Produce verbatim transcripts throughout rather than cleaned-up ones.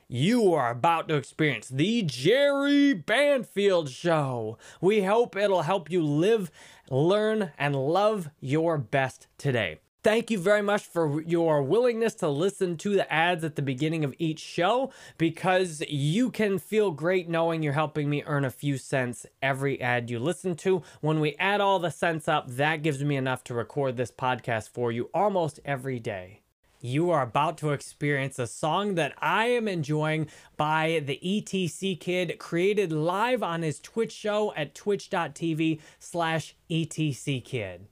You are about to experience the Jerry Banfield Show. We hope it'll help you live, learn, and love your best today. Thank you very much for your willingness to listen to the ads at the beginning of each show, because you can feel great knowing you're helping me earn a few cents every ad you listen to. When we add all the cents up, that gives me enough to record this podcast for you almost every day. You are about to experience a song that I am enjoying by the E T C Kid, created live on his Twitch show at twitch.tv slash ETC Kid.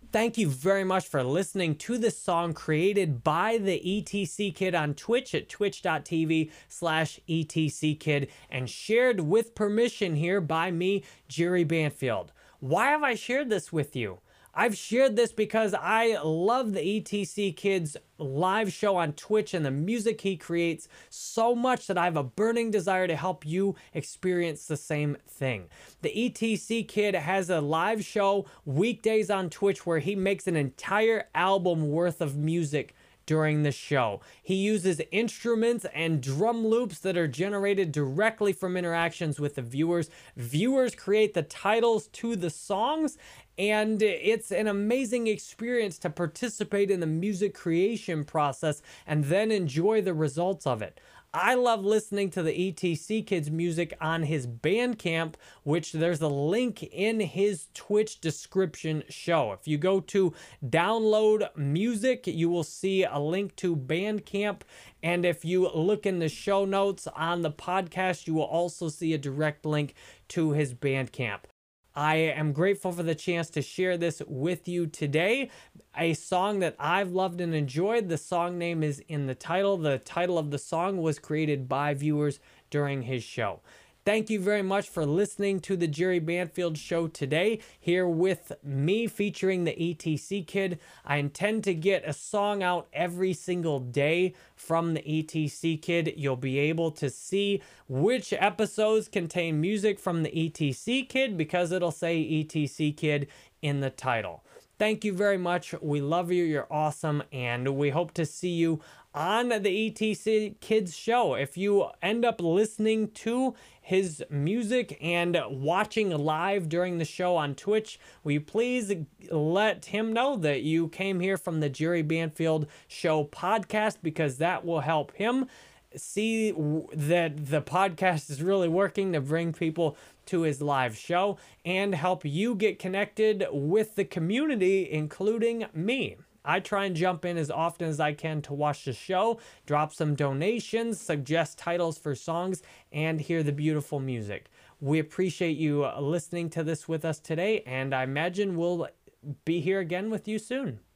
Thank you very much for listening to this song created by the E T C Kid on Twitch at twitch.tv slash ETCKid and shared with permission here by me, Jerry Banfield. Why have I shared this with you? I've shared this because I love the E T C Kid's live show on Twitch and the music he creates so much that I have a burning desire to help you experience the same thing. The E T C Kid has a live show weekdays on Twitch where he makes an entire album worth of music during the show. He uses instruments and drum loops that are generated directly from interactions with the viewers. Viewers create the titles to the songs, and it's an amazing experience to participate in the music creation process and then enjoy the results of it. I love listening to the E T C Kid's music on his Bandcamp, which there's a link in his Twitch description show. If you go to download music, you will see a link to Bandcamp. And if you look in the show notes on the podcast, you will also see a direct link to his Bandcamp. I am grateful for the chance to share this with you today. A song that I've loved and enjoyed. The song name is in the title. The title of the song was created by viewers during his show. Thank you very much for listening to the Jerry Banfield Show today, here with me featuring the E T C Kid. I intend to get a song out every single day from the E T C Kid. You'll be able to see which episodes contain music from the E T C Kid because it'll say E T C Kid in the title. Thank you very much. We love you. You're awesome. And we hope to see you on the E T C Kids show. If you end up listening to his music and watching live during the show on Twitch, will you please let him know that you came here from the Jerry Banfield Show podcast, because that will help him see that the podcast is really working to bring people to his live show and help you get connected with the community, including me. I try and jump in as often as I can to watch the show, drop some donations, suggest titles for songs, and hear the beautiful music. We appreciate you listening to this with us today, and I imagine we'll be here again with you soon.